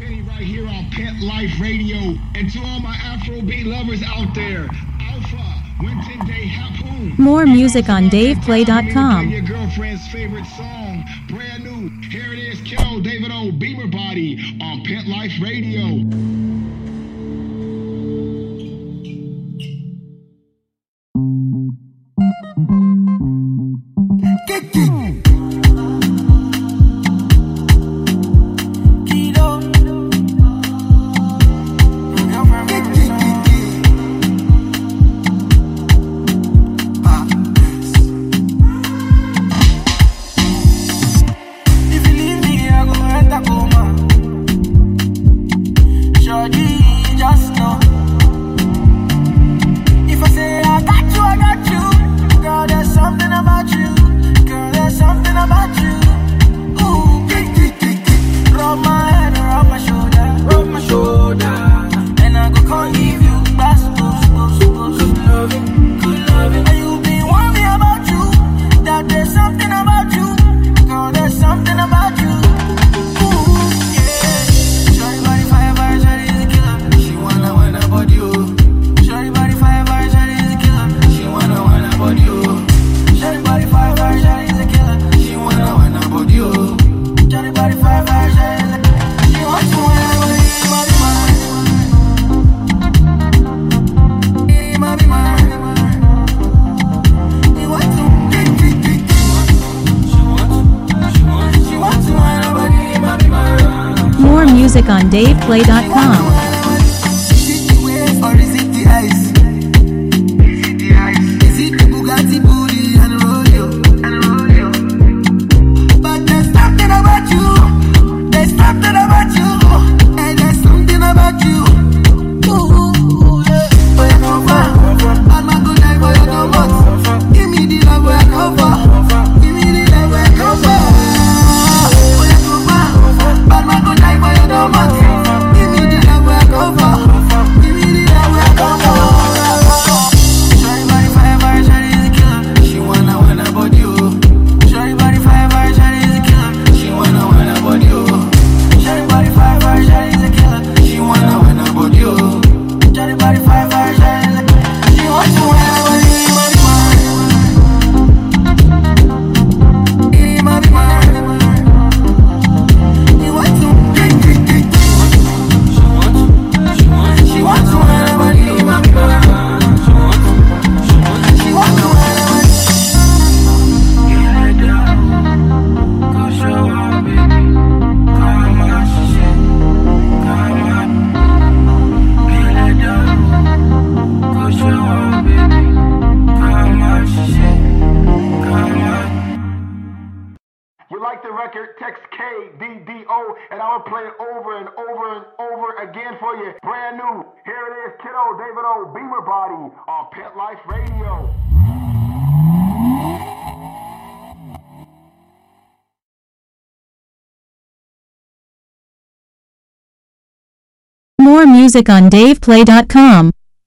Kenny right here on Pet Life Radio. And to all my Afrobeat lovers out there, Alpha, Winton Day Harpoon. More music on DavePlay.com. Your girlfriend's favorite song, brand new. Here it is, Kiddo, David O. Beamer Body on Pet Life Radio. Music on DavePlay.com. Text KDDO and I will play it over and over and over again for you. Brand new. Here it is, Kiddo, David O. Beamer Body on Pet Life Radio. More music on DavePlay.com.